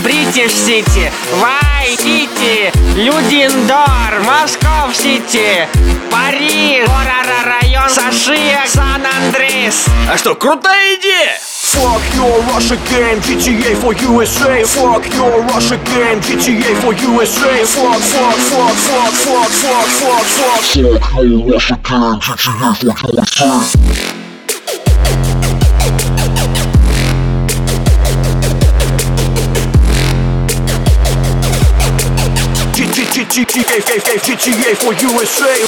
Бритиш-Сити, Вай-Сити, Людиндор, Москов-Сити, Париж, Горара-район, Сашия, Сан-Андрес. А что, крутая идея? Fuck your Russia game, GTA for USA. Fuck your Russia game, GTA for USA. Fuck, fuck, fuck, fuck, fuck, fuck, fuck, fuck. Fuck your Russia game, GTA for USA. GTA for USA.